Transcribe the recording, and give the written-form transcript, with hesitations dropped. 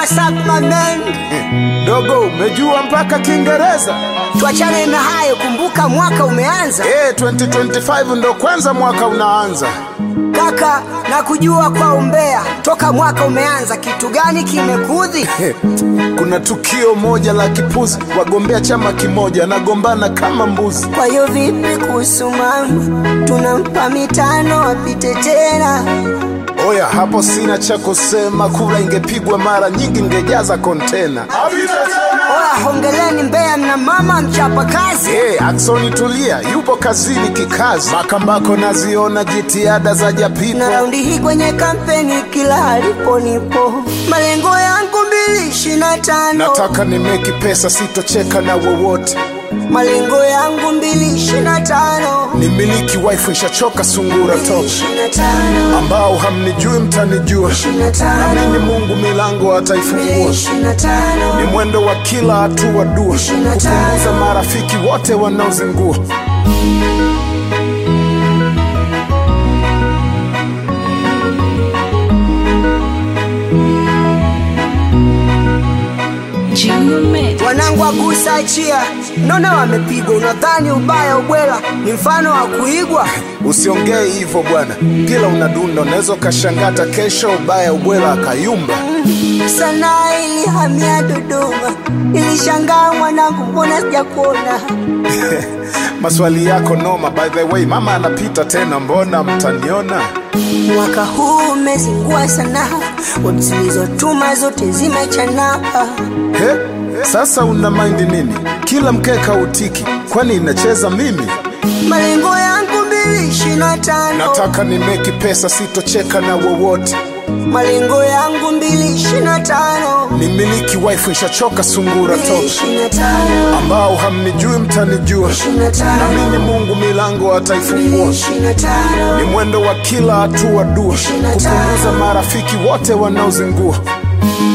what's up my man? Dogo, umejua mpaka Kiingereza? Tuachane na hayo, kumbuka mwaka umeanza. 2025 ndo kwanza mwaka unaanza. Kaka, na kujua kwa umbea, toka mwaka umeanza kitu gani kimekudhi? Kuna tukio moja la kipuzi, wagombea chama kimoja nagombana kama mbuzi. Kwa hiyo vipi kuhusu mama? Tunampa mitano apite tena. Oya, hapo sina cha kusema, kura ingepigwa mara nyingi ingejaza kontena. Oya, hongeleni Mbeya, mna mama mchapa kazi. Aksoni tulia, yupo kazini kikazi. Makambako naziona jitihada za Japito. Na raundi hii kwenye kampeni kila alipo nipo. Malengo yangu 2025. Nataka nimeki pesa, sitocheka na wowote. Malengo yangu 2025. Nimiliki wife, ishachoka sungura top. Ambao hamnijui mtanijua. Amini Mungu milango ataifungua. Ni mwendo wa kila hatua dua, kupunguza marafiki wote wanaozingua. Wanangu agusa achia, nona wamepigwa. Unadhani ubaya ubwela ni mfano wa kuigwa? Usiongee hivyo bwana, kila unadunda unaweza kashangata kesho ubaya ubwela akayumba. Sana ilihamia Dodoma, nilishangaa mwanangu mbona sijakuona. Maswali yako noma, by the way mama anapita tena, mbona mtaniona? Mwaka huu umezingua sana, watu zilizotuma zote zimechana. Sasa una mind nini? Kila mkeka utiki, kwani inacheza mimi? Malengo yangu 2025. Nataka nimeki pesa, sitocheka na wowote. Malengo yangu 2025. Nimiliki wife, ishachoka sungura top. Ambao hamnijui mtanijua. Amini Mungu milango ataifungua. Ni mwendo wa kila hatua dua, kupunguza marafiki wote wanaozingua.